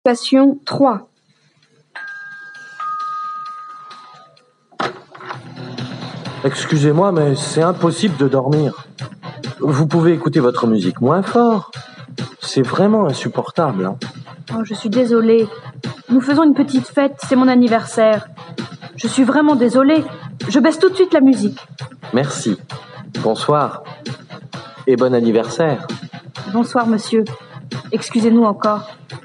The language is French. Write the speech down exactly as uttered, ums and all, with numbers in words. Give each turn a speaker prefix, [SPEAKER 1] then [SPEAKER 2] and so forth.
[SPEAKER 1] Situation trois.
[SPEAKER 2] Excusez-moi, mais c'est impossible de dormir. Vous pouvez écouter votre musique moins fort. C'est vraiment insupportable. Hein.
[SPEAKER 1] Oh, je suis désolée. Nous faisons une petite fête, c'est mon anniversaire. Je suis vraiment désolée. Je baisse tout de suite la musique.
[SPEAKER 2] Merci. Bonsoir. Et bon anniversaire.
[SPEAKER 1] Bonsoir, monsieur. Excusez-nous encore.